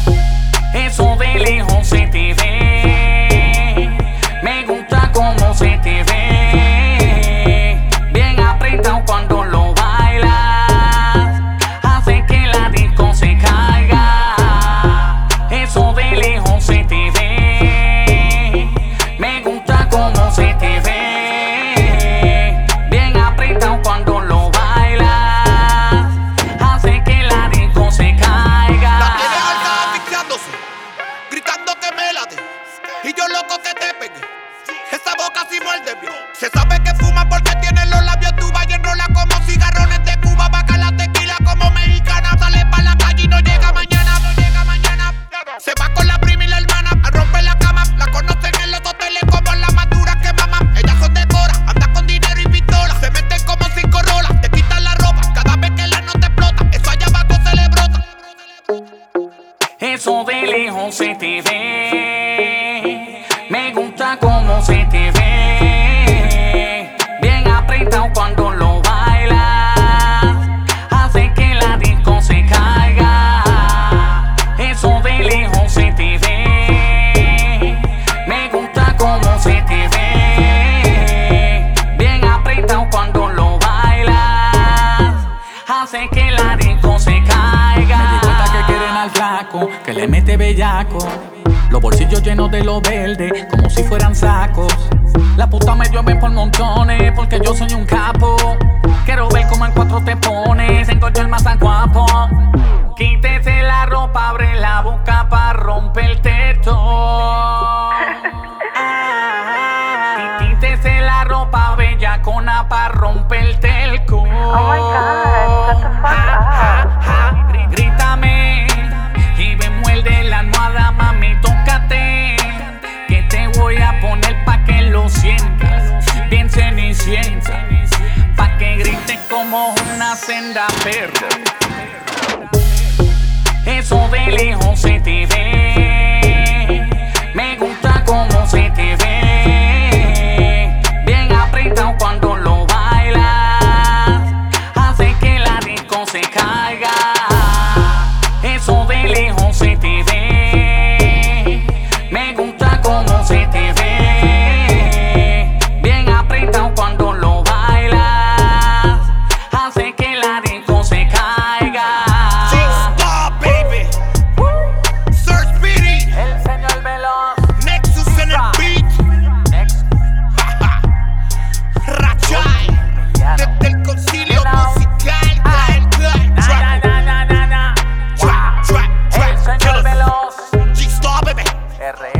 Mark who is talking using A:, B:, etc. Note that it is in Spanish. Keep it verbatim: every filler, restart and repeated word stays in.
A: Eso de lejos se te ve. Me gusta cómo se te ve. Bien apretado cuando lo bailas. Hace que la disco se caiga. Eso de lejos se te ve. Me gusta cómo se te ve. Bien apretado cuando lo bailas. Hace que la disco se caiga.
B: La tienes alta asfixiándose, gritando que me late. Y yo loco que te pegue. Esa boca sí muerde bien. Se sabe que fuma porque tiene los labios tuba y enrola como cigarrones de Cuba. Baja la tequila como mexicana. Sale pa' la calle y no llega mañana. No llega mañana. Se va con la prima y la hermana a romper la cama. La conocen en los hoteles como las maduras que maman. Ellas son de cora, anda con dinero y pistola. Se meten como cinco rolas, te quitan la ropa. Cada vez que la nota explota, eso allá abajo se le brota.
A: Eso de lejos se te ve. Me gusta cómo se te ve. Bien apretado cuando lo bailas. Hace que la disco se caiga. Eso de lejos se te ve. Me gusta cómo se te ve. Bien apretado cuando lo bailas. Hace que la disco se caiga.
C: Me di cuenta que quieren al flaco, que le mete bellaco. Los bolsillos llenos de lo verde, como si fueran sacos. La puta me llueve por montones, porque yo soy un capo. Quiero ver cómo en cuatro te pones, tengo yo el más guapo. Quítese la ropa, abre la boca pa' romper el techo. Quítese la ropa bellacona pa' romper el telco.
D: Oh my God, shut the fuck up.
A: Grí- Grítame y me muerde la almohada, mami, tócate. Que te voy a poner pa' que lo sientas bien cenicienta. Pa' que grites como una senda perro. Eso de lejos se te ve. Me gusta cómo se te ve. Bien apretado cuando lo bailas. Hace que la disco se caiga. Eso de lejos se te ve. Me gusta cómo se te ve. Bien apretado cuando lo bailas. Hace que la disco se caiga.
B: G-Star, baby. Sir Speedy,
A: El señor Veloz.
B: Nexus en el beat. Rachai, desde el concilio musical. Track, track, track, track, track, track,
A: El señor
B: killers.
A: Veloz.
B: G-Star, baby.
A: R